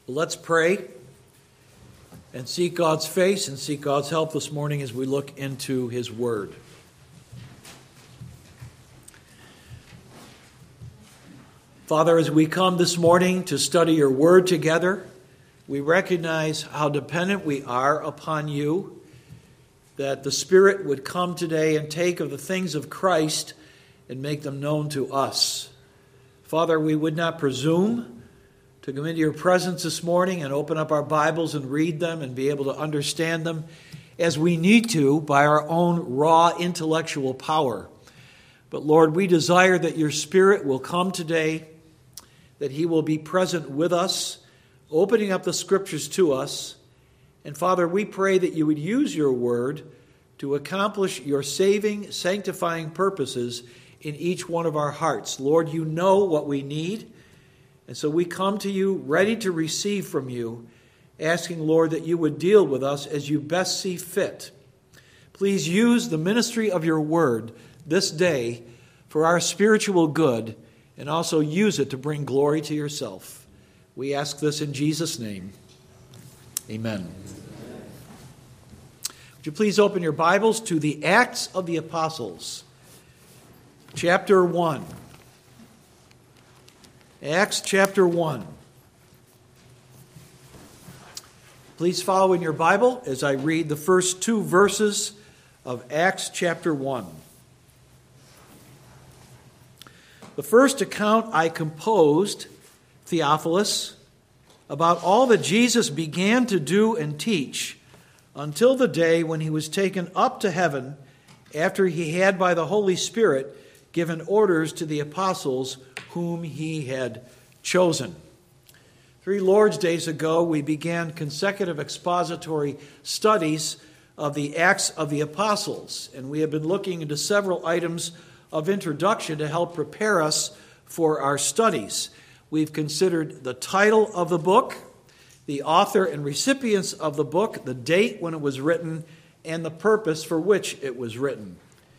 Let's pray and seek God's face and seek God's help this morning as we look into His Word. Father, as we come this morning to study Your Word together, we recognize how dependent we are upon You, that the Spirit would come today and take of the things of Christ and make them known to us. Father, we would not presume to come into Your presence this morning and open up our Bibles and read them and be able to understand them as we need to by our own raw intellectual power. But Lord, we desire that Your Spirit will come today, that He will be present with us, opening up the Scriptures to us. And Father, we pray that You would use Your Word to accomplish Your saving, sanctifying purposes in each one of our hearts. Lord, You know what we need. And so we come to You ready to receive from You, asking, Lord, that You would deal with us as You best see fit. Please use the ministry of Your Word this day for our spiritual good, and also use it to bring glory to Yourself. We ask this in Jesus' name. Amen. Would you please open your Bibles to the Acts of the Apostles, chapter 1. Acts chapter 1. Please follow in your Bible as I read the first two verses of Acts chapter 1. The first account I composed, Theophilus, about all that Jesus began to do and teach until the day when He was taken up to heaven after He had by the Holy Spirit given orders to the apostles whom He had chosen. 3 Lord's Days ago, we began consecutive expository studies of the Acts of the Apostles, and we have been looking into several items of introduction to help prepare us for our studies. We've considered the title of the book, the author and recipients of the book, the date when it was written, and the purpose for which it was written.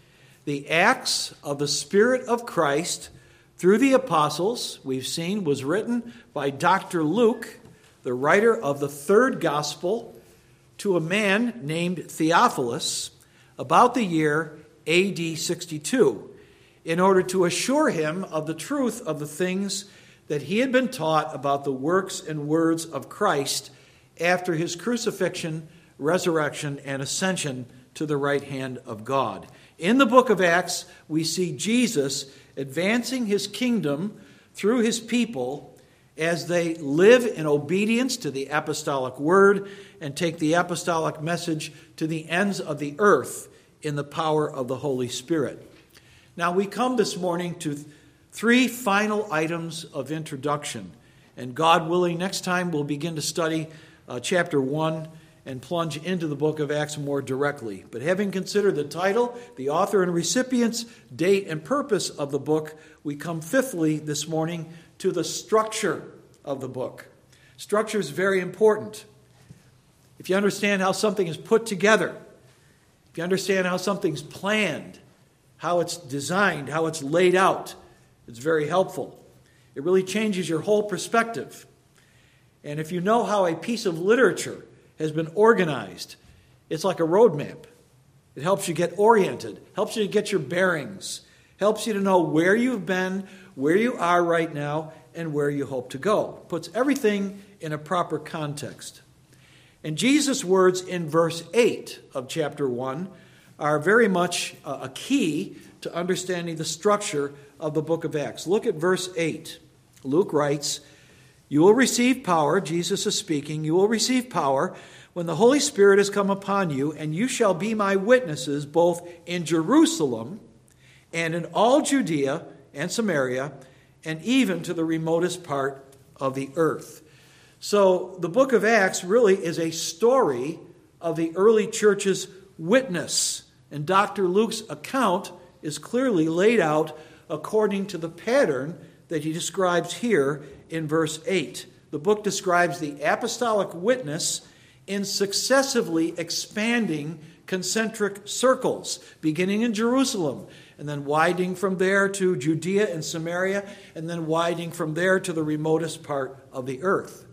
The Acts of the Spirit of Christ through the apostles, we've seen, was written by Dr. Luke, the writer of the third gospel, to a man named Theophilus about the year AD 62, in order to assure him of the truth of the things that he had been taught about the works and words of Christ after His crucifixion, resurrection, and ascension to the right hand of God. In the book of Acts, we see Jesus advancing His kingdom through His people as they live in obedience to the apostolic word and take the apostolic message to the ends of the earth in the power of the Holy Spirit. Now we come this morning to 3 final items of introduction. And God willing, next time we'll begin to study chapter 1 and plunge into the book of Acts more directly. But having considered the title, the author and recipients, date, and purpose of the book, we come fifthly this morning to the structure of the book. Structure is very important. If you understand how something is put together, if you understand how something's planned, how it's designed, how it's laid out, it's very helpful. It really changes your whole perspective. And if you know how a piece of literature has been organized, it's like a road map. It helps you get oriented, helps you to get your bearings, helps you to know where you've been, where you are right now, and where you hope to go. Puts everything in a proper context. And Jesus' words in verse 8 of chapter 1 are very much a key to understanding the structure of the book of Acts. Look at verse 8. Luke writes, "You will receive power," Jesus is speaking, "you will receive power when the Holy Spirit has come upon you, and you shall be my witnesses both in Jerusalem and in all Judea and Samaria, and even to the remotest part of the earth." So the book of Acts really is a story of the early church's witness. And Dr. Luke's account is clearly laid out according to the pattern that he describes here in verse 8. The book describes the apostolic witness in successively expanding concentric circles, beginning in Jerusalem, and then widening from there to Judea and Samaria, and then widening from there to the remotest part of the earth.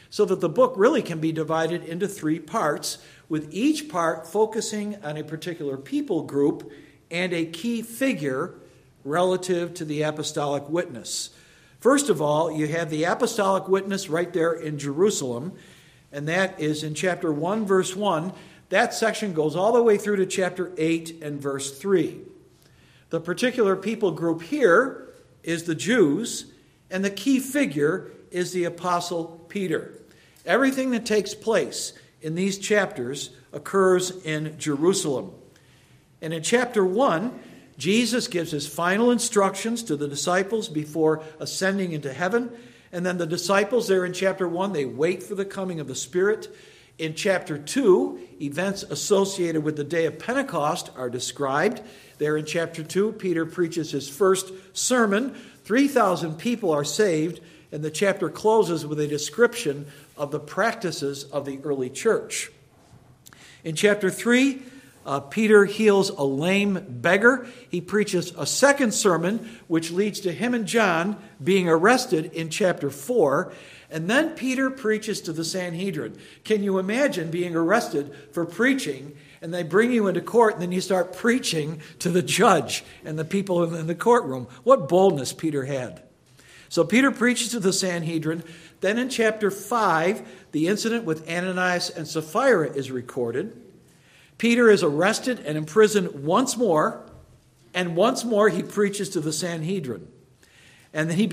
so that the book really can be divided into 3 parts, with each part focusing on a particular people group and a key figure relative to the apostolic witness. First of all, you have the apostolic witness right there in Jerusalem, and that is in chapter 1, verse 1. That section goes all the way through to chapter 8 and verse 3. The particular people group here is the Jews, and the key figure is the Apostle Peter. Everything that takes place in these chapters occurs in Jerusalem. And in chapter 1, Jesus gives his final instructions to the disciples before ascending into heaven. And then the disciples there in chapter 1, they wait for the coming of the Spirit. In chapter 2, events associated with the day of Pentecost are described. There in chapter 2, Peter preaches his first sermon. 3,000 people are saved, and the chapter closes with a description of the practices of the early church. In chapter 3, Peter heals a lame beggar. He preaches a second sermon, which leads to him and John being arrested in chapter 4. And then Peter preaches to the Sanhedrin. Can you imagine being arrested for preaching, and they bring you into court, and then you start preaching to the judge and the people in the courtroom? What boldness Peter had. So Peter preaches to the Sanhedrin. Then in chapter 5, the incident with Ananias and Sapphira is recorded. Peter is arrested and imprisoned once more, and once more he preaches to the Sanhedrin. And then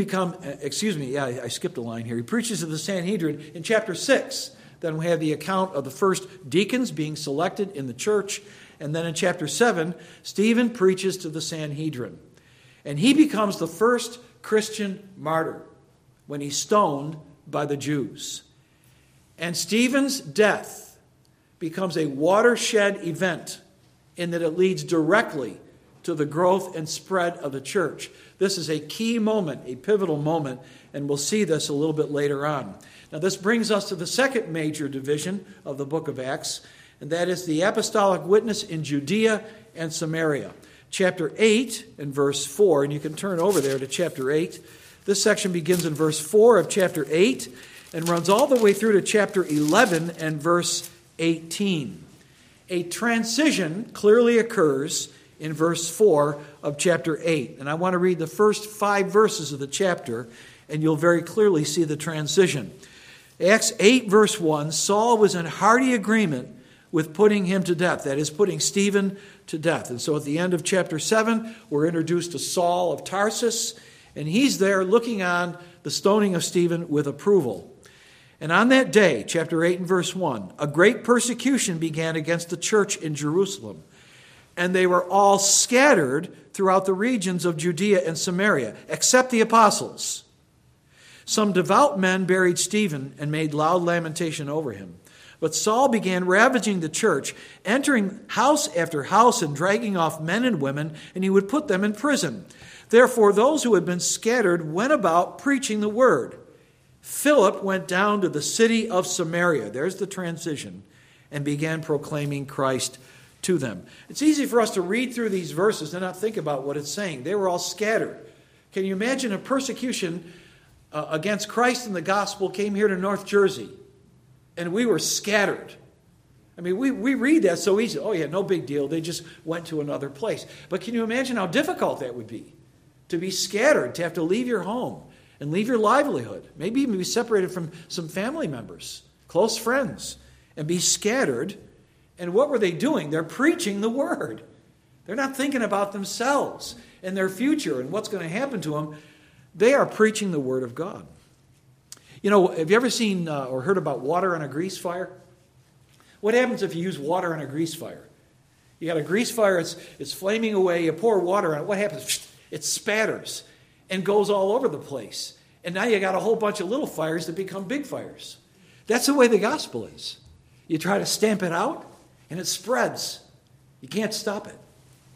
I skipped a line here. He preaches to the Sanhedrin in chapter 6. Then we have the account of the first deacons being selected in the church. And then in chapter 7, Stephen preaches to the Sanhedrin. And he becomes the first Christian martyr when he's stoned by the Jews. And Stephen's death becomes a watershed event in that it leads directly to the growth and spread of the church. This is a key moment, a pivotal moment, and we'll see this a little bit later on. Now, this brings us to the second major division of the book of Acts, and that is the apostolic witness in Judea and Samaria. Chapter 8 and verse 4, and you can turn over there to chapter 8. This section begins in verse 4 of chapter 8 and runs all the way through to chapter 11 and verse 18. A transition clearly occurs in verse 4 of chapter 8. And I want to read the first 5 verses of the chapter, and you'll very clearly see the transition. Acts 8, verse 1, Saul was in hearty agreement with putting him to death, that is, putting Stephen to death. And so at the end of chapter 7, we're introduced to Saul of Tarsus, and he's there looking on the stoning of Stephen with approval. And on that day, chapter 8 and verse 1, a great persecution began against the church in Jerusalem. And they were all scattered throughout the regions of Judea and Samaria, except the apostles. Some devout men buried Stephen and made loud lamentation over him. But Saul began ravaging the church, entering house after house and dragging off men and women, and he would put them in prison. Therefore, those who had been scattered went about preaching the word. Philip went down to the city of Samaria, there's the transition, and began proclaiming Christ to them. It's easy for us to read through these verses and not think about what it's saying. They were all scattered. Can you imagine a persecution against Christ and the gospel came here to North Jersey, and we were scattered? I mean, we read that so easy. Oh yeah, no big deal. They just went to another place. But can you imagine how difficult that would be? To be scattered, to have to leave your home and leave your livelihood, maybe even be separated from some family members, close friends, and be scattered. And what were they doing? They're preaching the word. They're not thinking about themselves and their future and what's going to happen to them. They are preaching the word of God. You know, have you ever seen or heard about water on a grease fire? What happens if you use water on a grease fire? You got a grease fire, it's flaming away, you pour water on it. What happens? It spatters and goes all over the place. And now you got a whole bunch of little fires that become big fires. That's the way the gospel is. You try to stamp it out, and it spreads. You can't stop it.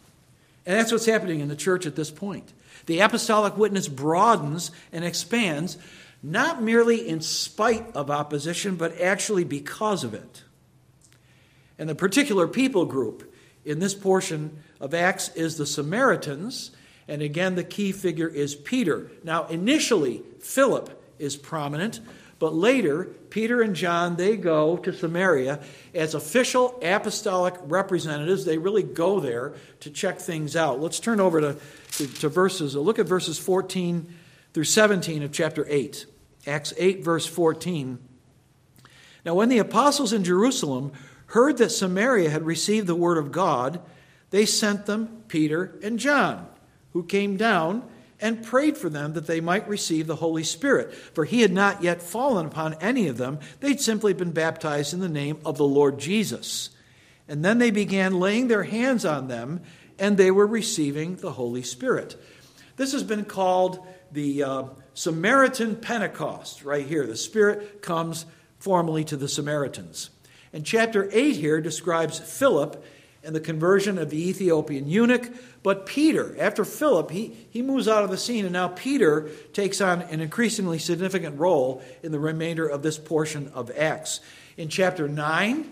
And that's what's happening in the church at this point. The apostolic witness broadens and expands, not merely in spite of opposition, but actually because of it. And the particular people group in this portion of Acts is the Samaritans. And again, the key figure is Peter. Now, initially, Philip is prominent, But later, Peter and John, they go to Samaria as official apostolic representatives. They really go there to check things out. Let's turn over to verses. Look at verses 14 through 17 of chapter 8. Acts 8, verse 14. Now, when the apostles in Jerusalem heard that Samaria had received the word of God, they sent them Peter and John, who came down and prayed for them that they might receive the Holy Spirit. For he had not yet fallen upon any of them. They'd simply been baptized in the name of the Lord Jesus. And then they began laying their hands on them, and they were receiving the Holy Spirit. This has been called the Samaritan Pentecost right here. The Spirit comes formally to the Samaritans. And chapter 8 here describes Philip and the conversion of the Ethiopian eunuch. But Peter, after Philip, he moves out of the scene, and now Peter takes on an increasingly significant role in the remainder of this portion of Acts. In chapter 9,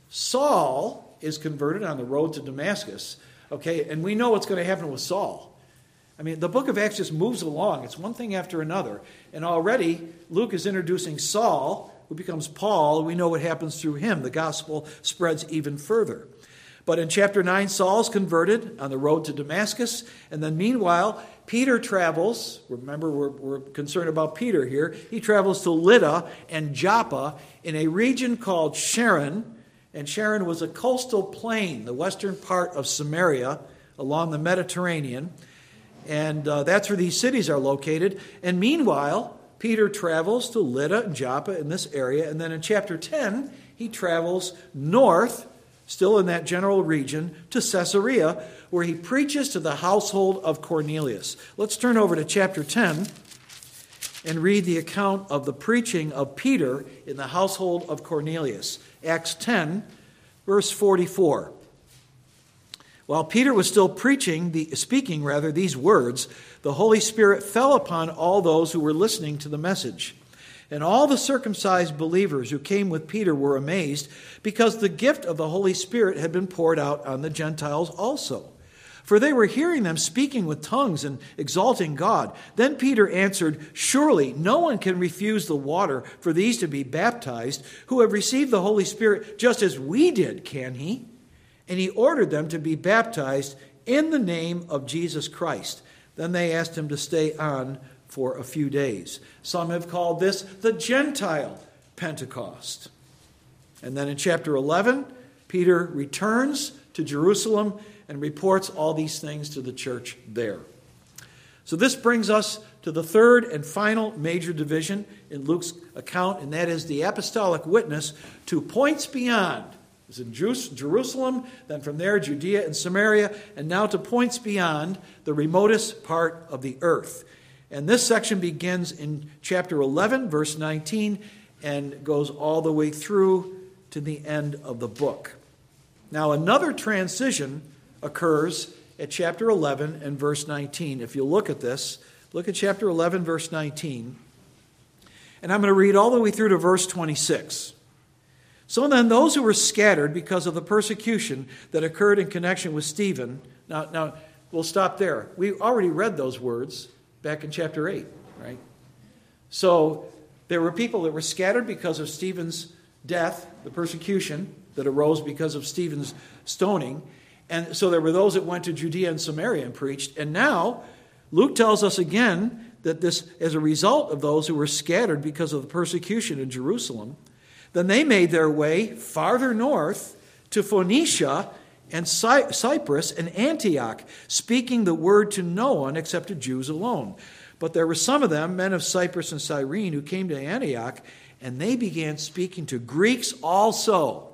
Saul is converted on the road to Damascus. Okay, and we know what's going to happen with Saul. I mean, the book of Acts just moves along. It's one thing after another. And already, Luke is introducing Saul, who becomes Paul. We know what happens through him. The gospel spreads even further. But in chapter 9, Saul's converted on the road to Damascus. And then meanwhile, Peter travels. Remember, we're concerned about Peter here. He travels to Lydda and Joppa in a region called Sharon. And Sharon was a coastal plain, the western part of Samaria, along the Mediterranean. And that's where these cities are located. And meanwhile, Peter travels to Lydda and Joppa in this area. And then in chapter 10, he travels north, still in that general region, to Caesarea, where he preaches to the household of Cornelius. Let's turn over to chapter 10 and read the account of the preaching of Peter in the household of Cornelius. Acts 10, verse 44. While Peter was still speaking these words, the Holy Spirit fell upon all those who were listening to the message. And all the circumcised believers who came with Peter were amazed, because the gift of the Holy Spirit had been poured out on the Gentiles also. For they were hearing them speaking with tongues and exalting God. Then Peter answered, "Surely no one can refuse the water for these to be baptized, who have received the Holy Spirit just as we did, can he?" And he ordered them to be baptized in the name of Jesus Christ. Then they asked him to stay on for a few days. Some have called this the Gentile Pentecost. And then in chapter 11, Peter returns to Jerusalem and reports all these things to the church there. So this brings us to the third and final major division in Luke's account, and that is the apostolic witness to points beyond. It was in Jerusalem, then from there Judea and Samaria, and now to points beyond the remotest part of the earth. And this section begins in chapter 11, verse 19, and goes all the way through to the end of the book. Now, another transition occurs at chapter 11 and verse 19. If you look at this, look at chapter 11, verse 19. And I'm going to read all the way through to verse 26. So then those who were scattered because of the persecution that occurred in connection with Stephen. Now we'll stop there. We already read those words back in chapter 8, right? So there were people that were scattered because of Stephen's death, the persecution that arose because of Stephen's stoning. And so there were those that went to Judea and Samaria and preached. And now Luke tells us again that this, as a result of those who were scattered because of the persecution in Jerusalem, then they made their way farther north to Phoenicia and Cyprus and Antioch, speaking the word to no one except to Jews alone. But there were some of them, men of Cyprus and Cyrene, who came to Antioch, and they began speaking to Greeks also.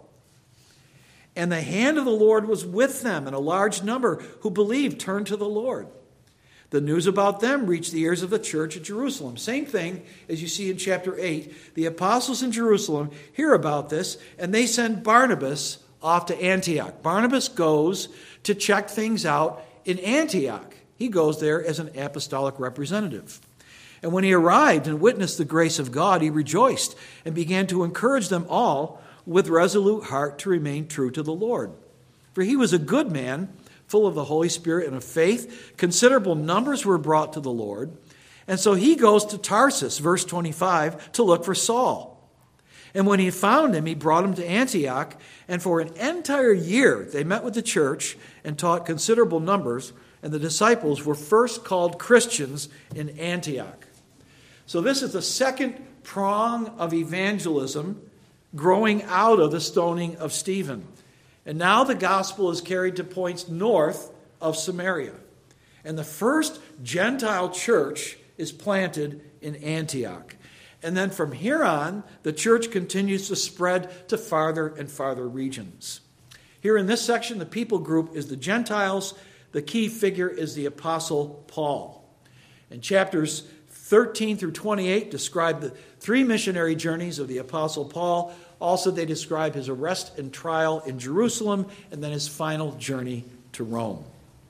And the hand of the Lord was with them, and a large number who believed turned to the Lord. The news about them reached the ears of the church at Jerusalem. Same thing as you see in chapter 8. The apostles in Jerusalem hear about this, and they send Barnabas off to Antioch. Barnabas goes to check things out in Antioch. He goes there as an apostolic representative. And when he arrived and witnessed the grace of God, he rejoiced and began to encourage them all with resolute heart to remain true to the Lord. For he was a good man, full of the Holy Spirit and of faith. Considerable numbers were brought to the Lord. And so he goes to Tarsus, verse 25, to look for Saul. And when he found him, he brought him to Antioch. And for an entire year, they met with the church and taught considerable numbers. And the disciples were first called Christians in Antioch. So this is the second prong of evangelism growing out of the stoning of Stephen. And now the gospel is carried to points north of Samaria. And the first Gentile church is planted in Antioch. And then from here on, the church continues to spread to farther and farther regions. Here in this section, the people group is the Gentiles. The key figure is the Apostle Paul. And chapters 13 through 28 describe the three missionary journeys of the Apostle Paul. Also, they describe his arrest and trial in Jerusalem, and then his final journey to Rome.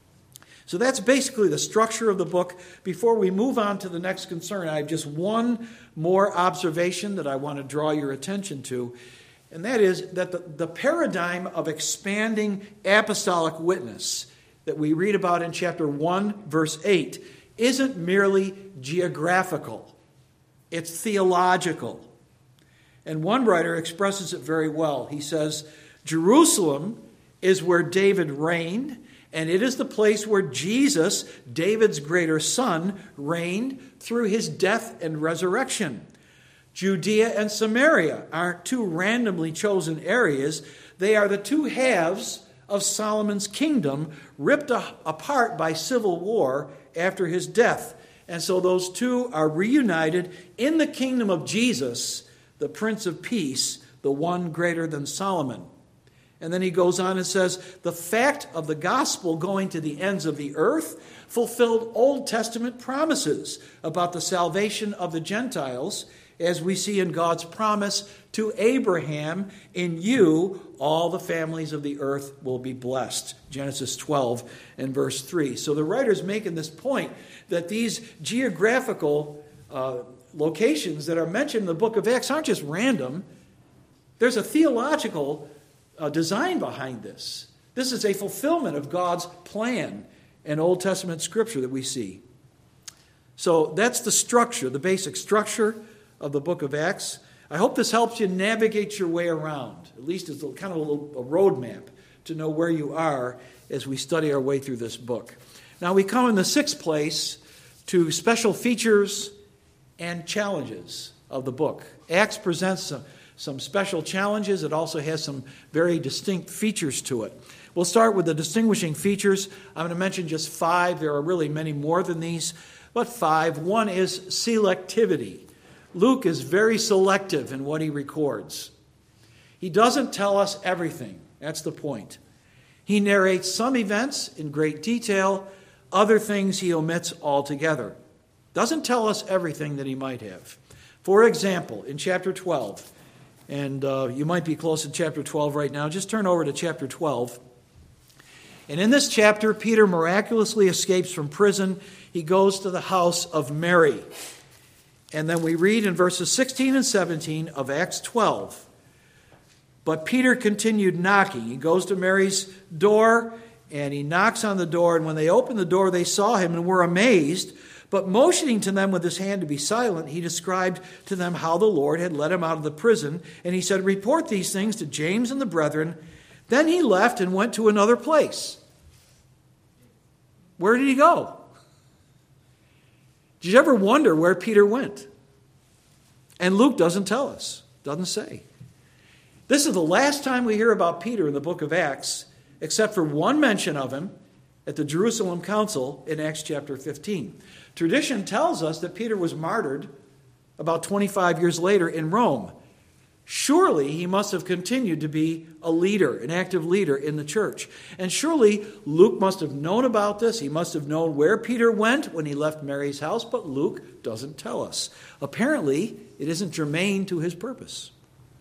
So that's basically the structure of the book. Before we move on to the next concern, I have just one more observation that I want to draw your attention to, and that is that the paradigm of expanding apostolic witness that we read about in chapter 1, verse 8, isn't merely geographical. It's theological. And one writer expresses it very well. He says, Jerusalem is where David reigned, and it is the place where Jesus, David's greater son, reigned through his death and resurrection. Judea and Samaria aren't two randomly chosen areas. They are the two halves of Solomon's kingdom, ripped apart by civil war after his death. And so those two are reunited in the kingdom of Jesus, the Prince of Peace, the one greater than Solomon. And then he goes on and says, the fact of the gospel going to the ends of the earth fulfilled Old Testament promises about the salvation of the Gentiles, as we see in God's promise to Abraham, in you all the families of the earth will be blessed. Genesis 12 and verse 3. So the writer's making this point that these geographical locations that are mentioned in the book of Acts aren't just random. There's a theological design behind this. This is a fulfillment of God's plan in Old Testament scripture that we see. So that's the structure, the basic structure of the book of Acts. I hope this helps you navigate your way around. At least it's kind of a roadmap to know where you are as we study our way through this book. Now we come in the sixth place to special features and challenges of the book. Acts presents some special challenges. It also has some very distinct features to it. We'll start with the distinguishing features. I'm going to mention just 5. There are really many more than these, but 5. One is selectivity. Luke is very selective in what he records. He doesn't tell us everything. That's the point. He narrates some events in great detail. Other things he omits altogether. Doesn't tell us everything that he might have. For example, in chapter 12, and you might be close to chapter 12 right now, just turn over to chapter 12. And in this chapter, Peter miraculously escapes from prison. He goes to the house of Mary. And then we read in verses 16 and 17 of Acts 12. But Peter continued knocking. He goes to Mary's door, and he knocks on the door. And when they opened the door, they saw him and were amazed. But motioning to them with his hand to be silent, he described to them how the Lord had led him out of the prison. And he said, report these things to James and the brethren. Then he left and went to another place. Where did he go? Did you ever wonder where Peter went? And Luke doesn't tell us, doesn't say. This is the last time we hear about Peter in the book of Acts, except for one mention of him at the Jerusalem Council in Acts chapter 15. Tradition tells us that Peter was martyred about 25 years later in Rome. Surely he must have continued to be a leader, an active leader in the church. And surely Luke must have known about this. He must have known where Peter went when he left Mary's house, but Luke doesn't tell us. Apparently, it isn't germane to his purpose.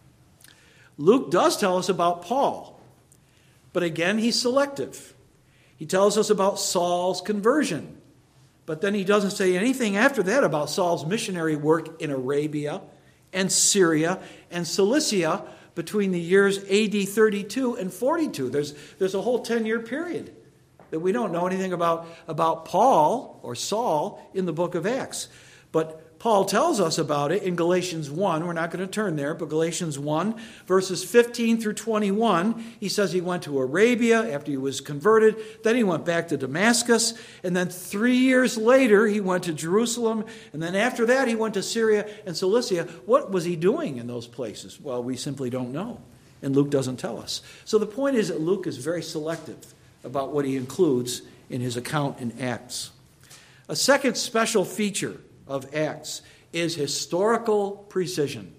Luke does tell us about Paul, but again, he's selective. He tells us about Saul's conversion, but then he doesn't say anything after that about Saul's missionary work in Arabia and Syria and Cilicia between the years AD 32 and 42. There's a whole 10-year period that we don't know anything about Paul or Saul in the book of Acts. But Paul tells us about it in Galatians 1. We're not going to turn there, but Galatians 1, verses 15 through 21, he says he went to Arabia after he was converted. Then he went back to Damascus. And then 3 years later, he went to Jerusalem. And then after that, he went to Syria and Cilicia. What was he doing in those places? Well, we simply don't know. And Luke doesn't tell us. So the point is that Luke is very selective about what he includes in his account in Acts. A second special feature of Acts is historical precision.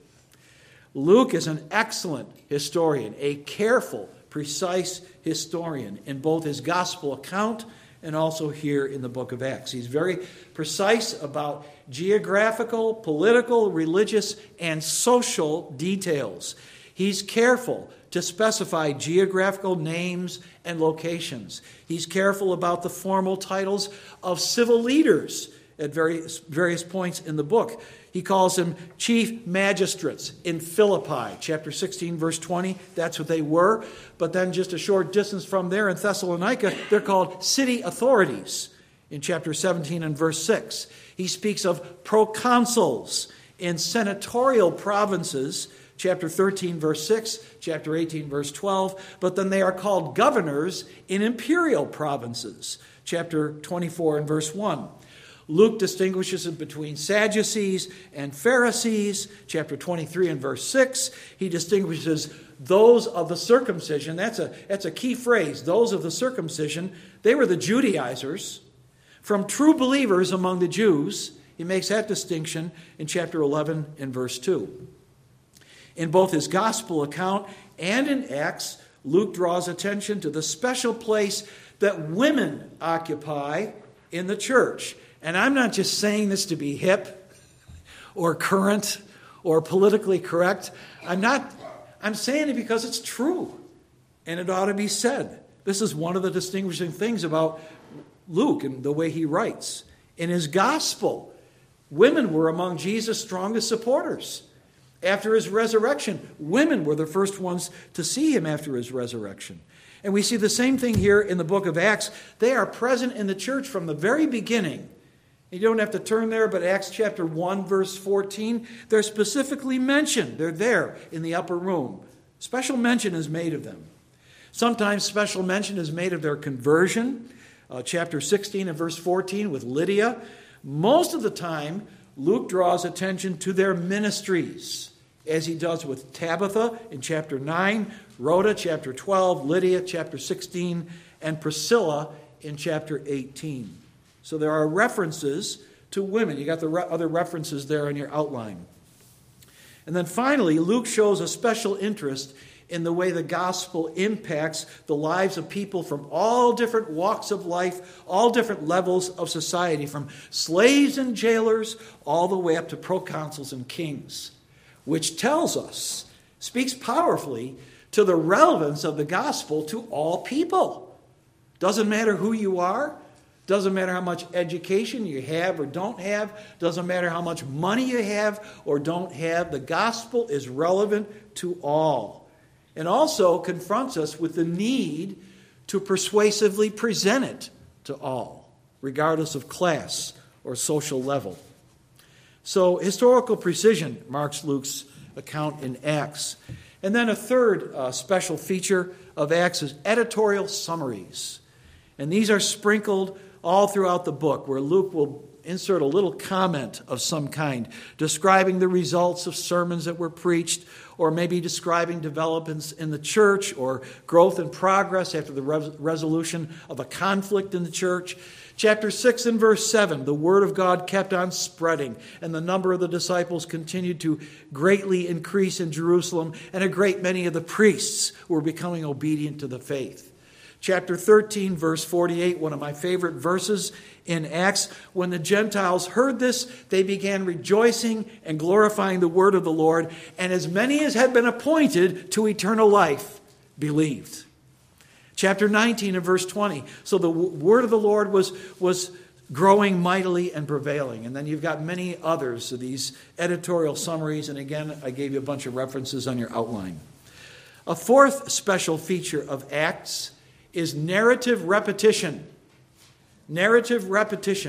Luke is an excellent historian, a careful, precise historian in both his gospel account and also here in the book of Acts. He's very precise about geographical, political, religious, and social details. He's careful to specify geographical names and locations. He's careful about the formal titles of civil leaders at various points in the book. He calls them chief magistrates in Philippi, chapter 16, verse 20. That's what they were. But then just a short distance from there in Thessalonica, they're called city authorities in chapter 17 and verse 6. He speaks of proconsuls in senatorial provinces, chapter 13, verse 6, chapter 18, verse 12. But then they are called governors in imperial provinces, chapter 24 and verse 1. Luke distinguishes between Sadducees and Pharisees, chapter 23 and verse 6. He distinguishes those of the circumcision. That's a key phrase. Those of the circumcision, they were the Judaizers. From true believers among the Jews, he makes that distinction in chapter 11 and verse 2. In both his gospel account and in Acts, Luke draws attention to the special place that women occupy in the church. And I'm not just saying this to be hip or current or politically correct. I'm saying it because it's true and it ought to be said. This is one of the distinguishing things about Luke and the way he writes. In his gospel, women were among Jesus' strongest supporters. After his resurrection, women were the first ones to see him after his resurrection. And we see the same thing here in the book of Acts. They are present in the church from the very beginning. You don't have to turn there, but Acts chapter 1, verse 14, they're specifically mentioned. They're there in the upper room. Special mention is made of them. Sometimes special mention is made of their conversion. Chapter 16 and verse 14 with Lydia. Most of the time, Luke draws attention to their ministries, as he does with Tabitha in chapter 9, Rhoda, chapter 12, Lydia, chapter 16, and Priscilla in chapter 18. So there are references to women. You got the other references there in your outline. And then finally, Luke shows a special interest in the way the gospel impacts the lives of people from all different walks of life, all different levels of society, from slaves and jailers all the way up to proconsuls and kings, which tells us, speaks powerfully to the relevance of the gospel to all people. Doesn't matter who you are. Doesn't matter how much education you have or don't have. Doesn't matter how much money you have or don't have. The gospel is relevant to all. And also confronts us with the need to persuasively present it to all, regardless of class or social level. So historical precision marks Luke's account in Acts. And then a third special feature of Acts is editorial summaries. And these are sprinkled all throughout the book, where Luke will insert a little comment of some kind, describing the results of sermons that were preached, or maybe describing developments in the church, or growth and progress after the resolution of a conflict in the church. Chapter 6 and verse 7, the word of God kept on spreading, and the number of the disciples continued to greatly increase in Jerusalem, and a great many of the priests were becoming obedient to the faith. Chapter 13, verse 48, one of my favorite verses in Acts. When the Gentiles heard this, they began rejoicing and glorifying the word of the Lord, and as many as had been appointed to eternal life believed. Chapter 19 and verse 20. So the word of the Lord was growing mightily and prevailing. And then you've got many others of these editorial summaries. And again, I gave you a bunch of references on your outline. A fourth special feature of Acts is narrative repetition. Narrative repetition.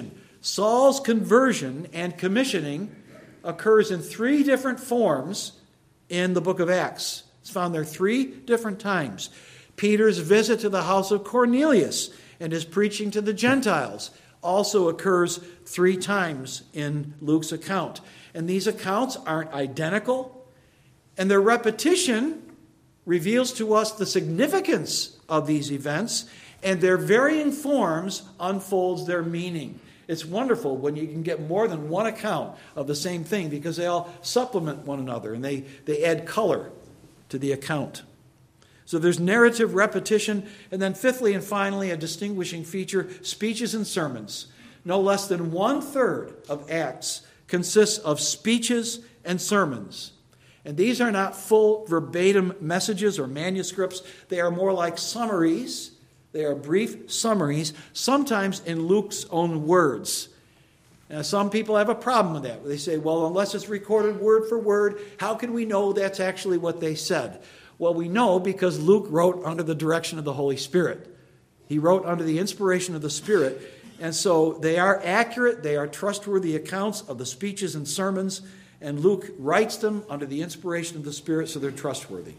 Saul's conversion and commissioning occurs in 3 different forms in the book of Acts. It's found there 3 different times. Peter's visit to the house of Cornelius and his preaching to the Gentiles also occurs 3 times in Luke's account. And these accounts aren't identical, and their repetition reveals to us the significance of these events, and their varying forms unfolds their meaning. It's wonderful when you can get more than one account of the same thing because they all supplement one another and they add color to the account. So there's narrative repetition, and then fifthly and finally, a distinguishing feature, speeches and sermons. No less than 1/3 of Acts consists of speeches and sermons. And these are not full verbatim messages or manuscripts. They are more like summaries. They are brief summaries, sometimes in Luke's own words. Now, some people have a problem with that. They say, well, unless it's recorded word for word, how can we know that's actually what they said? Well, we know because Luke wrote under the direction of the Holy Spirit. He wrote under the inspiration of the Spirit. And so they are accurate, they are trustworthy accounts of the speeches and sermons, and Luke writes them under the inspiration of the Spirit, so they're trustworthy.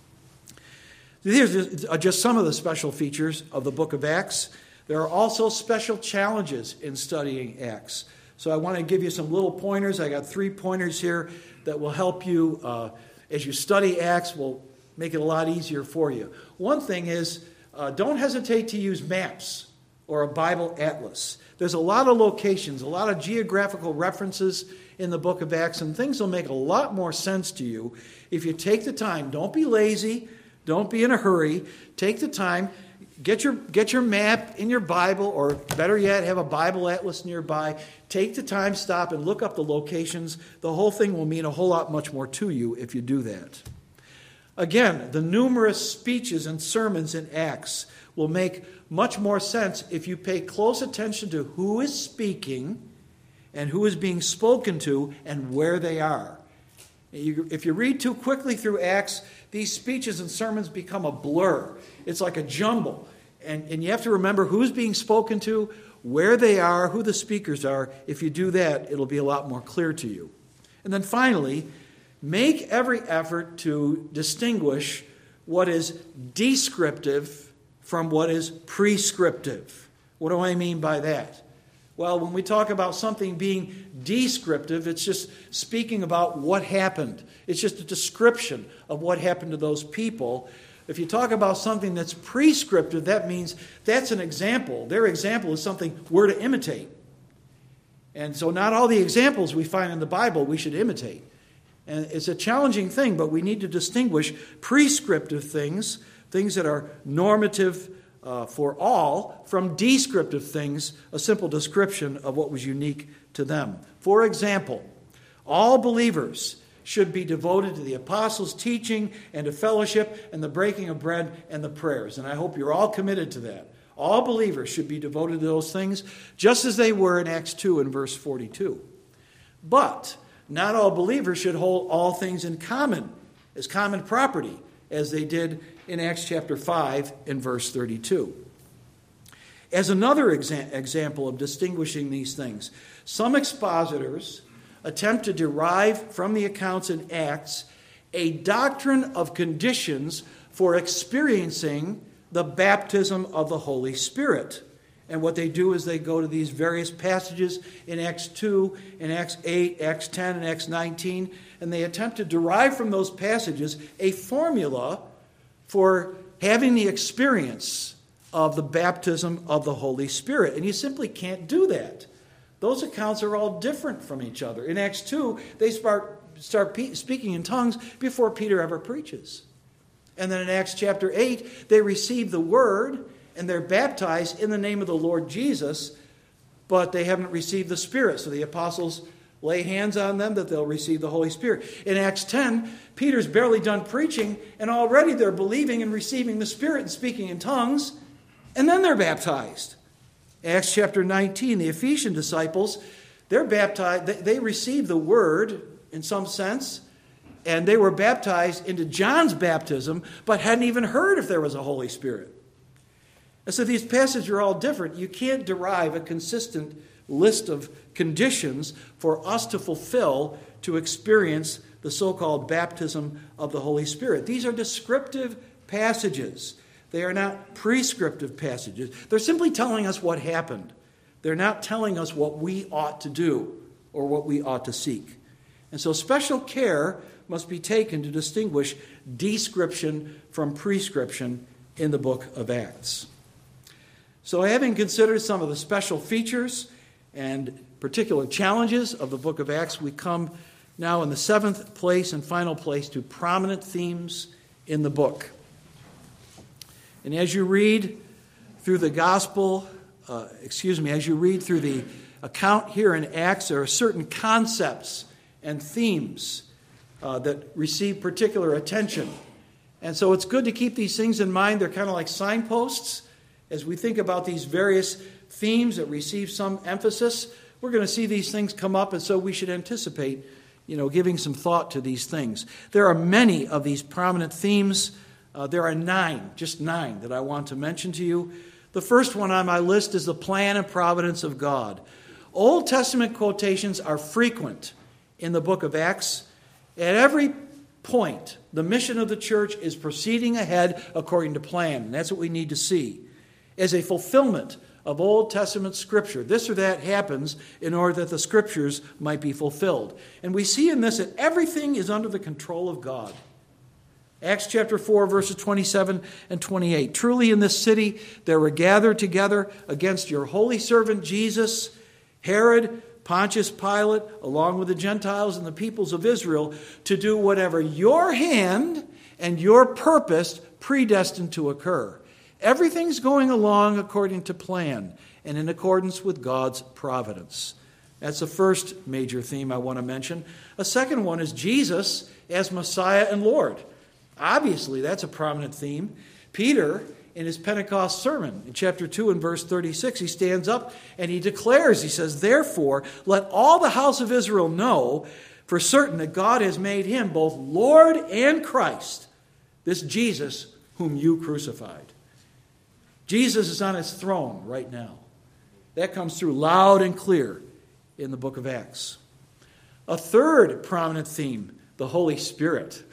These are just some of the special features of the book of Acts. There are also special challenges in studying Acts. So I want to give you some little pointers. I got 3 pointers here that will help you as you study Acts, will make it a lot easier for you. One thing is, don't hesitate to use maps or a Bible atlas. There's a lot of locations, a lot of geographical references in the book of Acts, and things will make a lot more sense to you if you take the time. Don't be lazy. Don't be in a hurry. Take the time. Get your map in your Bible, or better yet, have a Bible atlas nearby. Take the time, stop, and look up the locations. The whole thing will mean a whole lot much more to you if you do that. Again, the numerous speeches and sermons in Acts will make much more sense if you pay close attention to who is speaking and who is being spoken to and where they are. If you read too quickly through Acts, these speeches and sermons become a blur. It's like a jumble. And you have to remember who's being spoken to, where they are, who the speakers are. If you do that, it'll be a lot more clear to you. And then finally, make every effort to distinguish what is descriptive from what is prescriptive. What do I mean by that? Well, when we talk about something being descriptive, it's just speaking about what happened. It's just a description of what happened to those people. If you talk about something that's prescriptive, that means that's an example. Their example is something we're to imitate. And so not all the examples we find in the Bible we should imitate. And it's a challenging thing, but we need to distinguish prescriptive things, things that are normative for all, from descriptive things, a simple description of what was unique to them. For example, all believers should be devoted to the apostles' teaching and to fellowship and the breaking of bread and the prayers. And I hope you're all committed to that. All believers should be devoted to those things, just as they were in Acts 2 and verse 42. But not all believers should hold all things in common, as common property, as they did in Acts chapter 5 and verse 32. As another example of distinguishing these things, some expositors attempt to derive from the accounts in Acts a doctrine of conditions for experiencing the baptism of the Holy Spirit. And what they do is they go to these various passages in Acts 2, in Acts 8, Acts 10, and Acts 19, and they attempt to derive from those passages a formula for having the experience of the baptism of the Holy Spirit. And you simply can't do that. Those accounts are all different from each other. In Acts 2, they start speaking in tongues before Peter ever preaches. And then in Acts chapter 8, they receive the word and they're baptized in the name of the Lord Jesus, but they haven't received the Spirit. So the apostles lay hands on them that they'll receive the Holy Spirit. In Acts 10, Peter's barely done preaching, and already they're believing and receiving the Spirit and speaking in tongues, and then they're baptized. Acts chapter 19, the Ephesian disciples, they're baptized, they received the word in some sense, and they were baptized into John's baptism, but hadn't even heard if there was a Holy Spirit. And so these passages are all different. You can't derive a consistent list of conditions for us to fulfill to experience the so-called baptism of the Holy Spirit. These are descriptive passages. They are not prescriptive passages. They're simply telling us what happened. They're not telling us what we ought to do or what we ought to seek. And so special care must be taken to distinguish description from prescription in the book of Acts. So having considered some of the special features and particular challenges of the book of Acts, we come now in the seventh place and final place to prominent themes in the book. And as you read through the gospel, as you read through the account here in Acts, there are certain concepts and themes that receive particular attention. And so it's good to keep these things in mind. They're kind of like signposts. As we think about these various themes that receive some emphasis, we're going to see these things come up, and so we should anticipate, giving some thought to these things. There are many of these prominent themes. There are just nine that I want to mention to you. The first one on my list is the plan and providence of God. Old Testament quotations are frequent in the book of Acts. At every point, the mission of the church is proceeding ahead according to plan. And that's what we need to see. As a fulfillment of Old Testament Scripture, this or that happens in order that the Scriptures might be fulfilled. And we see in this that everything is under the control of God. Acts chapter 4, verses 27 and 28. Truly in this city there were gathered together against your holy servant Jesus, Herod, Pontius Pilate, along with the Gentiles and the peoples of Israel, to do whatever your hand and your purpose predestined to occur. Everything's going along according to plan and in accordance with God's providence. That's the first major theme I want to mention. A second one is Jesus as Messiah and Lord. Obviously, that's a prominent theme. Peter, in his Pentecost sermon, in chapter 2 and verse 36, he stands up and he declares, he says, "Therefore, let all the house of Israel know for certain that God has made him both Lord and Christ, this Jesus whom you crucified." Jesus is on his throne right now. That comes through loud and clear in the book of Acts. A third prominent theme, the Holy Spirit.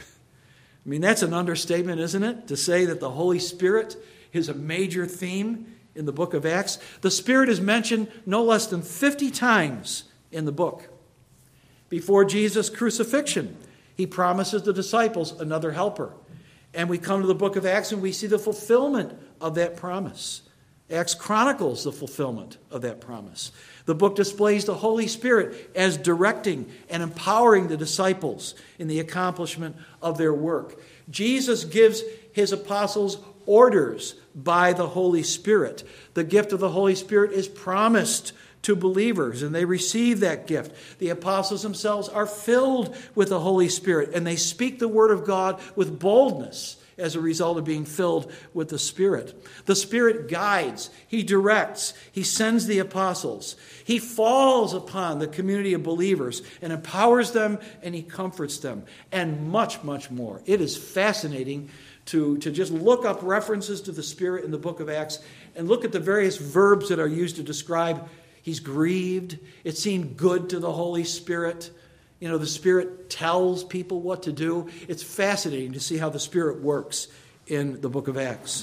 I mean, that's an understatement, isn't it? To say that the Holy Spirit is a major theme in the book of Acts. The Spirit is mentioned no less than 50 times in the book. Before Jesus' crucifixion, he promises the disciples another helper. And we come to the book of Acts and we see the fulfillment of that promise. Acts chronicles the fulfillment of that promise. The book displays the Holy Spirit as directing and empowering the disciples in the accomplishment of their work. Jesus gives his apostles orders by the Holy Spirit. The gift of the Holy Spirit is promised to believers, and they receive that gift. The apostles themselves are filled with the Holy Spirit, and they speak the word of God with boldness as a result of being filled with the Spirit. The Spirit guides, he directs, he sends the apostles. He falls upon the community of believers and empowers them, and he comforts them, and much, much more. It is fascinating to just look up references to the Spirit in the book of Acts and look at the various verbs that are used to describe. He's grieved. It seemed good to the Holy Spirit. The Spirit tells people what to do. It's fascinating to see how the Spirit works in the book of Acts.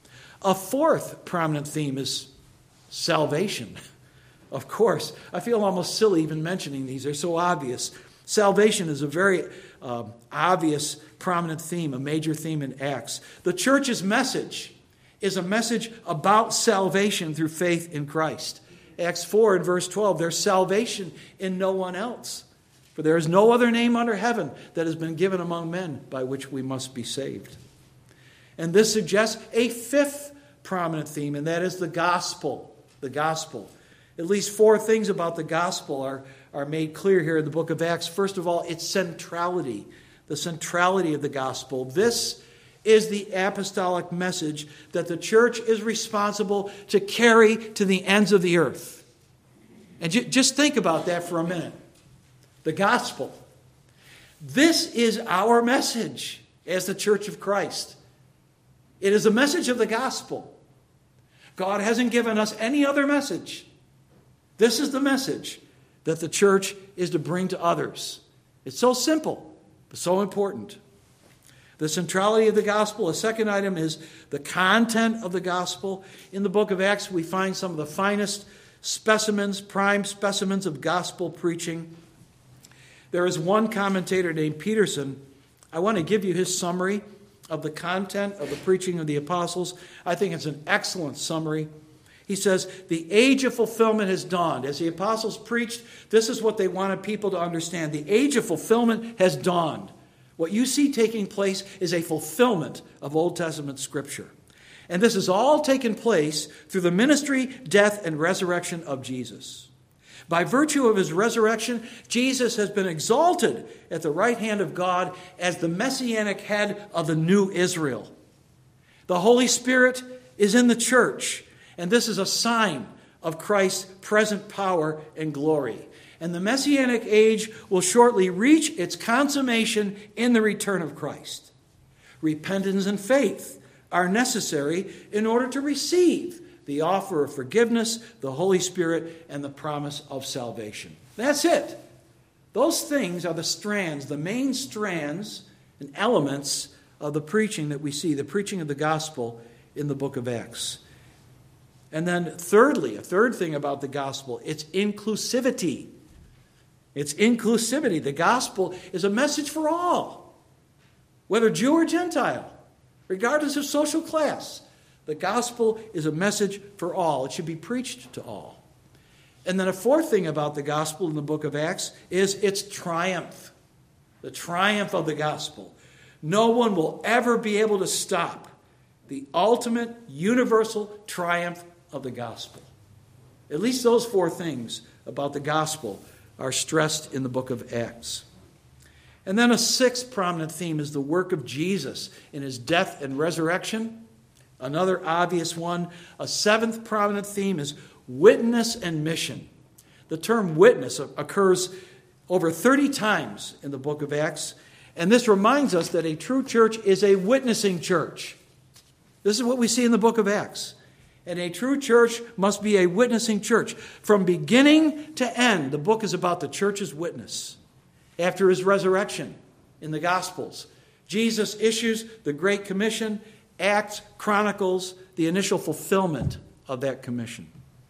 A fourth prominent theme is salvation. Of course, I feel almost silly even mentioning these. They're so obvious. Salvation is a very obvious, prominent theme, a major theme in Acts. The church's message is a message about salvation through faith in Christ. Acts 4 and verse 12, there's salvation in no one else. For there is no other name under heaven that has been given among men by which we must be saved. And this suggests a fifth prominent theme, and that is the gospel. The gospel. At least four things about the gospel are made clear here in the book of Acts. First of all, its centrality. The centrality of the gospel. This is the apostolic message that the church is responsible to carry to the ends of the earth. And just think about that for a minute. The gospel. This is our message as the Church of Christ. It is a message of the gospel. God hasn't given us any other message. This is the message that the church is to bring to others. It's so simple, but so important. The centrality of the gospel. A second item is the content of the gospel. In the book of Acts, we find some of the finest specimens, prime specimens of gospel preaching. There is one commentator named Peterson. I want to give you his summary of the content of the preaching of the apostles. I think it's an excellent summary. He says, the age of fulfillment has dawned. As the apostles preached, this is what they wanted people to understand. The age of fulfillment has dawned. What you see taking place is a fulfillment of Old Testament Scripture. And this has all taken place through the ministry, death, and resurrection of Jesus. By virtue of his resurrection, Jesus has been exalted at the right hand of God as the messianic head of the new Israel. The Holy Spirit is in the church, and this is a sign of Christ's present power and glory. And the messianic age will shortly reach its consummation in the return of Christ. Repentance and faith are necessary in order to receive the offer of forgiveness, the Holy Spirit, and the promise of salvation. That's it. Those things are the strands, the main strands and elements of the preaching that we see, the preaching of the gospel in the book of Acts. And then thirdly, a third thing about the gospel, it's inclusivity. It's inclusivity. The gospel is a message for all, whether Jew or Gentile, regardless of social class. The gospel is a message for all. It should be preached to all. And then a fourth thing about the gospel in the book of Acts is its triumph. The triumph of the gospel. No one will ever be able to stop the ultimate universal triumph of the gospel. At least those four things about the gospel are stressed in the book of Acts. And then a sixth prominent theme is the work of Jesus in his death and resurrection. Another obvious one. A seventh prominent theme is witness and mission. The term witness occurs over 30 times in the book of Acts, and this reminds us that a true church is a witnessing church. This is what we see in the book of Acts. And a true church must be a witnessing church. From beginning to end, the book is about the church's witness. After his resurrection in the Gospels, Jesus issues the Great Commission. Acts chronicles the initial fulfillment of that commission.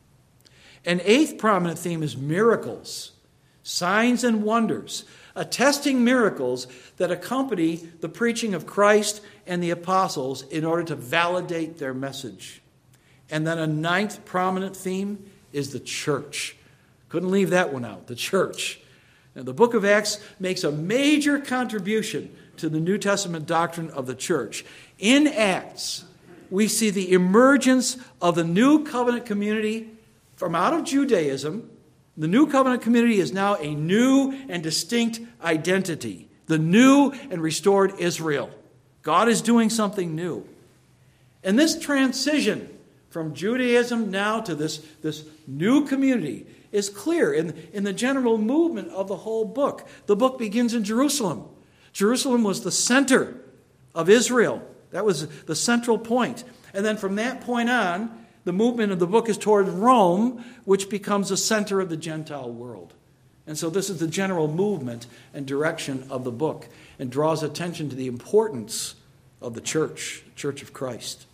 An eighth prominent theme is miracles, signs and wonders, attesting miracles that accompany the preaching of Christ and the apostles in order to validate their message. And then a ninth prominent theme is the church. Couldn't leave that one out, the church. Now, the book of Acts makes a major contribution to the New Testament doctrine of the church. In Acts, we see the emergence of the new covenant community from out of Judaism. The new covenant community is now a new and distinct identity, the new and restored Israel. God is doing something new. And this transition from Judaism now to this new community is clear in the general movement of the whole book. The book begins in Jerusalem. Jerusalem was the center of Israel. That was the central point. And then from that point on, the movement of the book is toward Rome, which becomes the center of the Gentile world. And so this is the general movement and direction of the book, and draws attention to the importance of the Church of Christ.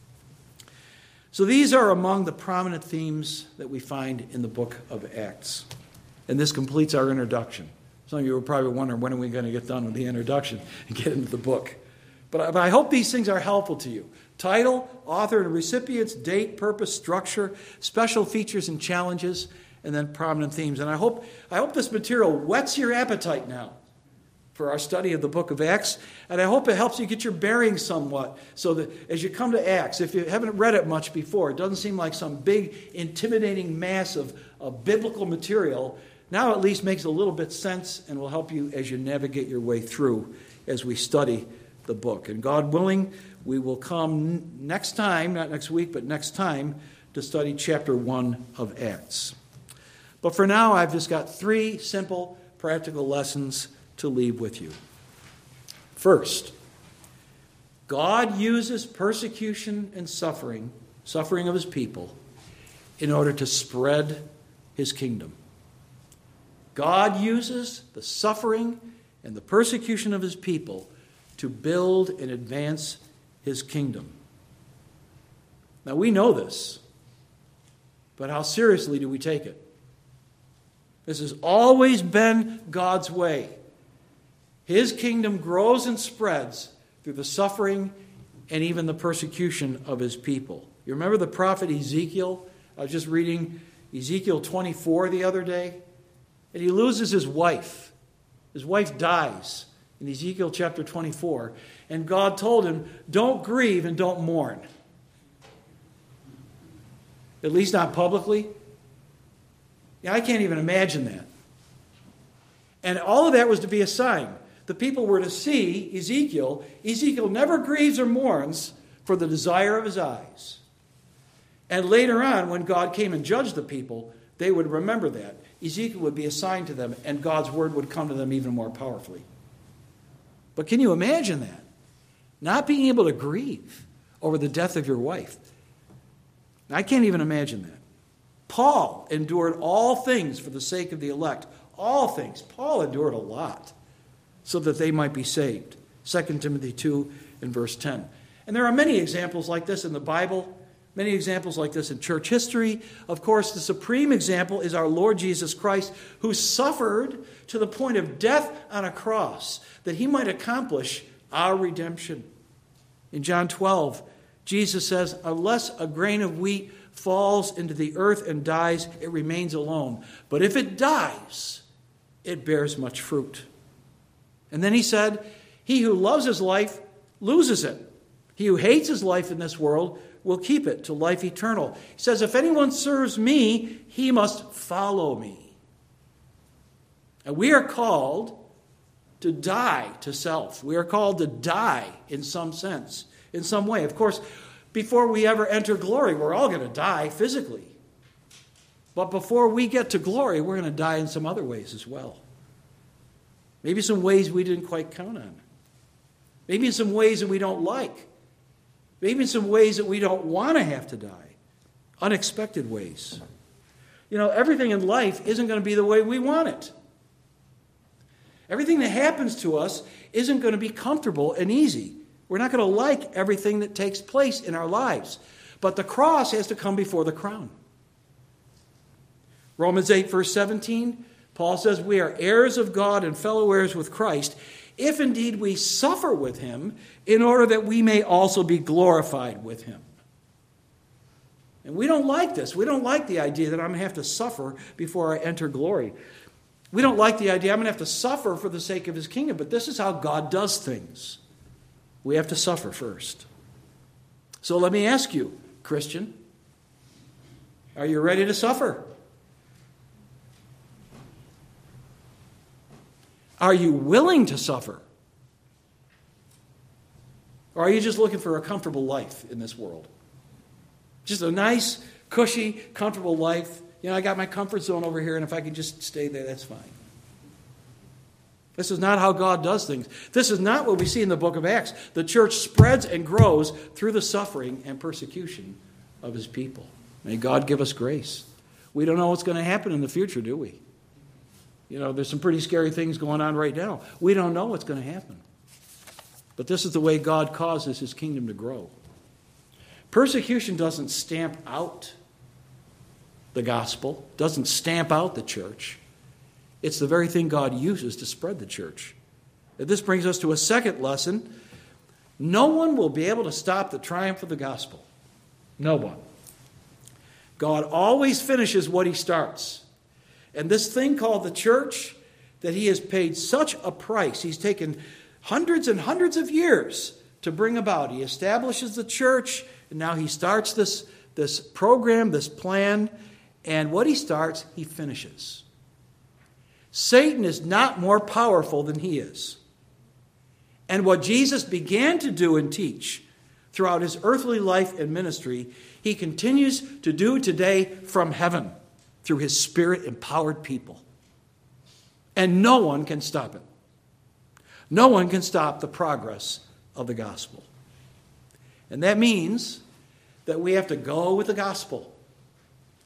So these are among the prominent themes that we find in the book of Acts. And this completes our introduction. Some of you are probably wondering, when are we going to get done with the introduction and get into the book? But I hope these things are helpful to you. Title, author and recipients, date, purpose, structure, special features and challenges, and then prominent themes. And I hope this material whets your appetite now for our study of the book of Acts. And I hope it helps you get your bearings somewhat, so that as you come to Acts, if you haven't read it much before, it doesn't seem like some big, intimidating mass of biblical material. Now at least makes a little bit sense and will help you as you navigate your way through as we study the book. And God willing, we will come next time, not next week, but next time, to study chapter 1 of Acts. But for now, I've just got 3 simple, practical lessons to leave with you. First, God uses persecution and suffering of his people, in order to spread his kingdom. God uses the suffering and the persecution of his people to build and advance his kingdom. Now, we know this, but how seriously do we take it? This has always been God's way. His kingdom grows and spreads through the suffering and even the persecution of his people. You remember the prophet Ezekiel? I was just reading Ezekiel 24 the other day, and he loses his wife. His wife dies in Ezekiel chapter 24, and God told him, don't grieve and don't mourn. At least not publicly. Yeah, I can't even imagine that. And all of that was to be a sign. The people were to see Ezekiel. Ezekiel never grieves or mourns for the desire of his eyes. And later on, when God came and judged the people, they would remember that. Ezekiel would be a sign to them, and God's word would come to them even more powerfully. But can you imagine that? Not being able to grieve over the death of your wife. I can't even imagine that. Paul endured all things for the sake of the elect. All things. Paul endured a lot so that they might be saved. 2 Timothy 2 and verse 10. And there are many examples like this in the Bible, many examples like this in church history. Of course, the supreme example is our Lord Jesus Christ, who suffered to the point of death on a cross that he might accomplish our redemption. In John 12, Jesus says, unless a grain of wheat falls into the earth and dies, it remains alone. But if it dies, it bears much fruit. And then he said, he who loves his life loses it. He who hates his life in this world will keep it to life eternal. He says, if anyone serves me, he must follow me. And we are called to die to self. We are called to die in some sense, in some way. Of course, before we ever enter glory, we're all going to die physically. But before we get to glory, we're going to die in some other ways as well. Maybe some ways we didn't quite count on. Maybe in some ways that we don't like. Maybe in some ways that we don't want to have to die. Unexpected ways. You know, everything in life isn't going to be the way we want it. Everything that happens to us isn't going to be comfortable and easy. We're not going to like everything that takes place in our lives. But the cross has to come before the crown. Romans 8, verse 17, Paul says, we are heirs of God and fellow heirs with Christ, if indeed we suffer with him, in order that we may also be glorified with him. And we don't like this. We don't like the idea that I'm going to have to suffer before I enter glory. We don't like the idea I'm going to have to suffer for the sake of his kingdom, but this is how God does things. We have to suffer first. So let me ask you, Christian, are you ready to suffer? Are you willing to suffer? Or are you just looking for a comfortable life in this world? Just a nice, cushy, comfortable life. You know, I got my comfort zone over here, and if I can just stay there, that's fine. This is not how God does things. This is not what we see in the book of Acts. The church spreads and grows through the suffering and persecution of his people. May God give us grace. We don't know what's going to happen in the future, do we? You know, there's some pretty scary things going on right now. We don't know what's going to happen. But this is the way God causes his kingdom to grow. Persecution doesn't stamp out the gospel, doesn't stamp out the church. It's the very thing God uses to spread the church. And this brings us to a second lesson. No one will be able to stop the triumph of the gospel. No one. God always finishes what he starts. And this thing called the church, that he has paid such a price, he's taken hundreds and hundreds of years to bring about. He establishes the church, and now he starts this program, this plan, and what he starts, he finishes. Satan is not more powerful than he is. And what Jesus began to do and teach throughout his earthly life and ministry, he continues to do today from heaven through his Spirit-empowered people. And no one can stop it. No one can stop the progress of the gospel. And that means that we have to go with the gospel.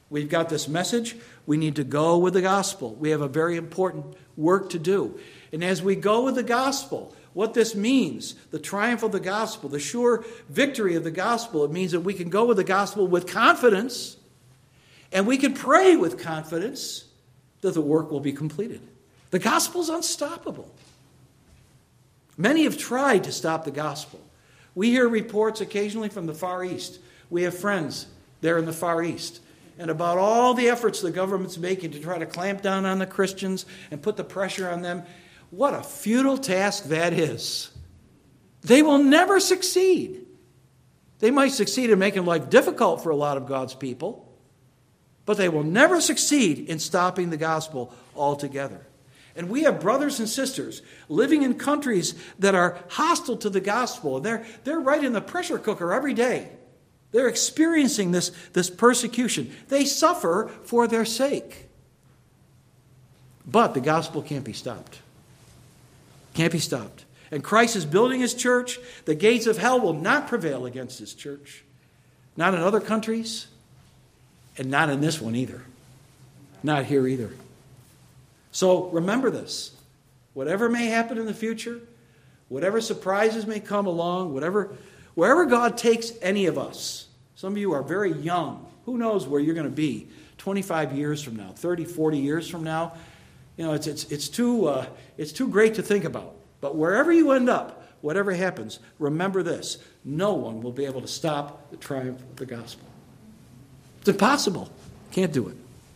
We've got this message. We need to go with the gospel. We have a very important work to do. And as we go with the gospel, what this means, the triumph of the gospel, the sure victory of the gospel, it means that we can go with the gospel with confidence, and we can pray with confidence that the work will be completed. The gospel is unstoppable. Many have tried to stop the gospel. We hear reports occasionally from the Far East. We have friends there in the Far East. And about all the efforts the government's making to try to clamp down on the Christians and put the pressure on them. What a futile task that is. They will never succeed. They might succeed in making life difficult for a lot of God's people, but they will never succeed in stopping the gospel altogether. And we have brothers and sisters living in countries that are hostile to the gospel. They're right in the pressure cooker every day. They're experiencing this persecution. They suffer for their sake. But the gospel can't be stopped. Can't be stopped. And Christ is building his church. The gates of hell will not prevail against his church. Not in other countries. And not in this one either. Not here either. So remember this. Whatever may happen in the future, whatever surprises may come along, wherever God takes any of us. Some of you are very young. Who knows where you're going to be 25 years from now, 30, 40 years from now. You know, it's too great to think about. But wherever you end up, whatever happens, remember this. No one will be able to stop the triumph of the gospel. It's impossible. Can't do it.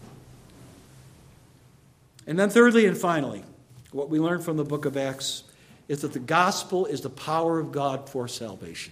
And then thirdly and finally, what we learn from the book of Acts is that the gospel is the power of God for salvation.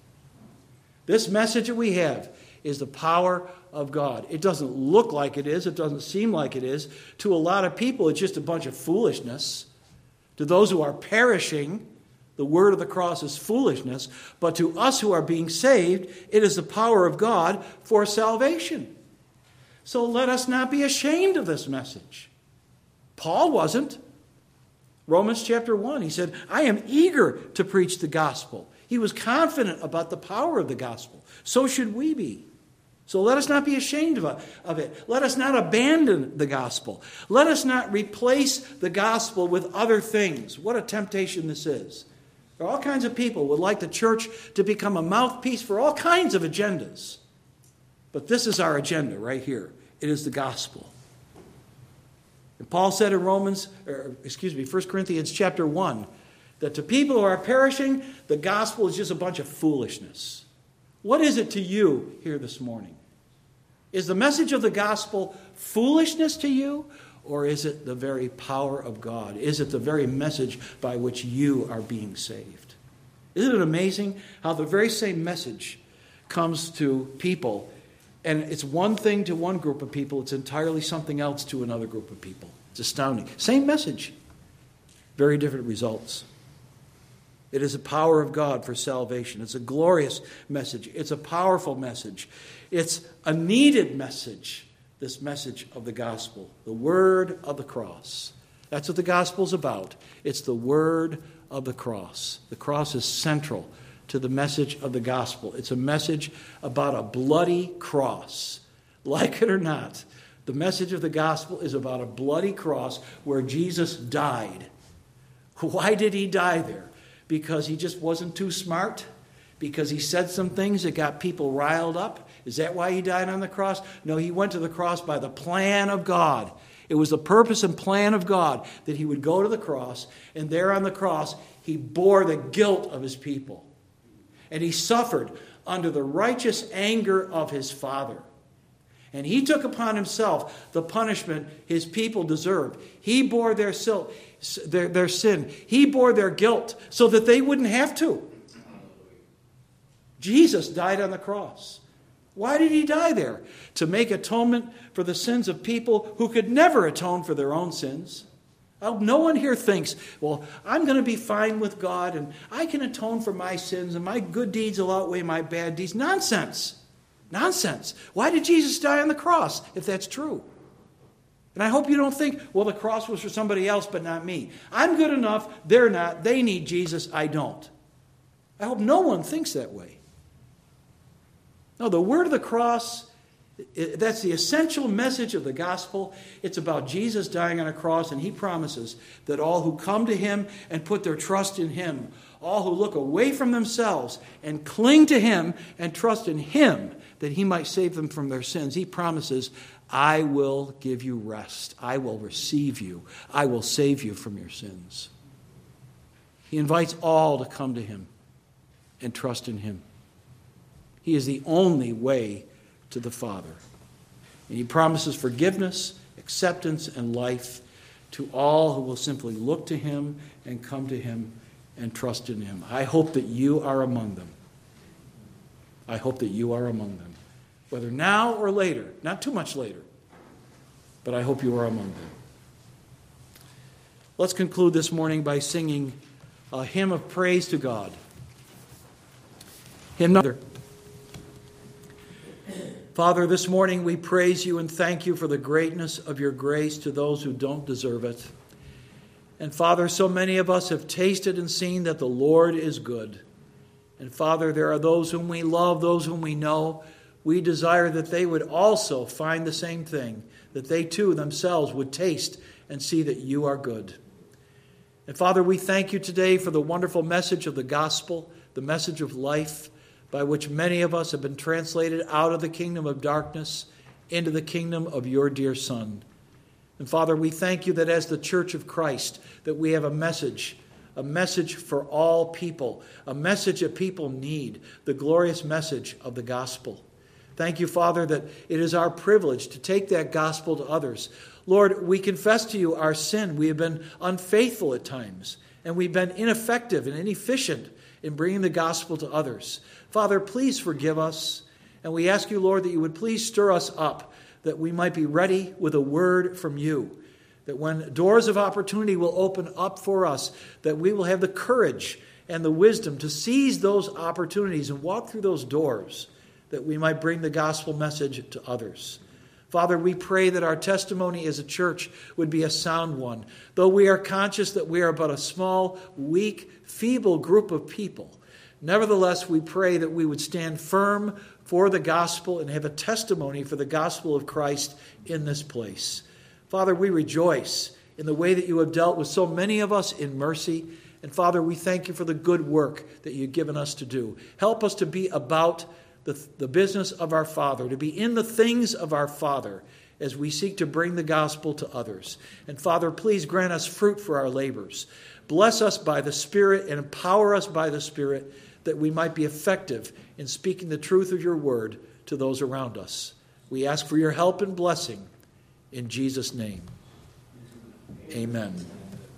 This message that we have is the power of God. It doesn't look like it is. It doesn't seem like it is. To a lot of people, it's just a bunch of foolishness. To those who are perishing, the word of the cross is foolishness. But to us who are being saved, it is the power of God for salvation. So let us not be ashamed of this message. Paul wasn't. Romans chapter 1, he said, I am eager to preach the gospel. He was confident about the power of the gospel. So should we be. So let us not be ashamed of it. Let us not abandon the gospel. Let us not replace the gospel with other things. What a temptation this is. There are all kinds of people who would like the church to become a mouthpiece for all kinds of agendas. But this is our agenda right here. It is the gospel. And Paul said in 1 Corinthians chapter 1, that to people who are perishing, the gospel is just a bunch of foolishness. What is it to you here this morning? Is the message of the gospel foolishness to you, or is it the very power of God? Is it the very message by which you are being saved? Isn't it amazing how the very same message comes to people, and it's one thing to one group of people, it's entirely something else to another group of people. It's astounding. Same message, very different results. It is the power of God for salvation. It's a glorious message. It's a powerful message. It's a needed message, this message of the gospel, the word of the cross. That's what the gospel is about. It's the word of the cross. The cross is central to the message of the gospel. It's a message about a bloody cross. Like it or not, the message of the gospel is about a bloody cross where Jesus died. Why did he die there? Because he just wasn't too smart? Because he said some things that got people riled up? Is that why he died on the cross? No, he went to the cross by the plan of God. It was the purpose and plan of God that he would go to the cross, and there on the cross, he bore the guilt of his people. And he suffered under the righteous anger of his Father. And he took upon himself the punishment his people deserved. He bore their sin. He bore their guilt so that they wouldn't have to. Jesus died on the cross. Why did he die there? To make atonement for the sins of people who could never atone for their own sins. No one here thinks, well, I'm going to be fine with God and I can atone for my sins and my good deeds will outweigh my bad deeds. Nonsense. Nonsense. Why did Jesus die on the cross if that's true? And I hope you don't think, well, the cross was for somebody else but not me. I'm good enough. They're not. They need Jesus. I don't. I hope no one thinks that way. No, the word of the cross That's the essential message of the gospel. It's about Jesus dying on a cross, and he promises that all who come to him and put their trust in him, all who look away from themselves and cling to him and trust in him that he might save them from their sins, he promises, I will give you rest. I will receive you. I will save you from your sins. He invites all to come to him and trust in him. He is the only way to the Father. And he promises forgiveness, acceptance, and life to all who will simply look to him and come to him and trust in him. I hope that you are among them. I hope that you are among them. Whether now or later, not too much later, but I hope you are among them. Let's conclude this morning by singing a hymn of praise to God. Hymn number. Father, this morning we praise you and thank you for the greatness of your grace to those who don't deserve it. And Father, so many of us have tasted and seen that the Lord is good. And Father, there are those whom we love, those whom we know. We desire that they would also find the same thing, that they too themselves would taste and see that you are good. And Father, we thank you today for the wonderful message of the gospel, the message of life, by which many of us have been translated out of the kingdom of darkness into the kingdom of your dear Son. And Father, we thank you that as the Church of Christ, that we have a message for all people, a message that people need, the glorious message of the gospel. Thank you, Father, that it is our privilege to take that gospel to others. Lord, we confess to you our sin. We have been unfaithful at times, and we've been ineffective and inefficient in bringing the gospel to others. Father, please forgive us, and we ask you, Lord, that you would please stir us up, that we might be ready with a word from you, that when doors of opportunity will open up for us, that we will have the courage and the wisdom to seize those opportunities and walk through those doors, that we might bring the gospel message to others. Father, we pray that our testimony as a church would be a sound one. Though we are conscious that we are but a small, weak, feeble group of people, nevertheless, we pray that we would stand firm for the gospel and have a testimony for the gospel of Christ in this place. Father, we rejoice in the way that you have dealt with so many of us in mercy. And Father, we thank you for the good work that you've given us to do. Help us to be about the business of our Father, to be in the things of our Father as we seek to bring the gospel to others. And Father, please grant us fruit for our labors. Bless us by the Spirit and empower us by the Spirit that we might be effective in speaking the truth of your word to those around us. We ask for your help and blessing in Jesus' name. Amen.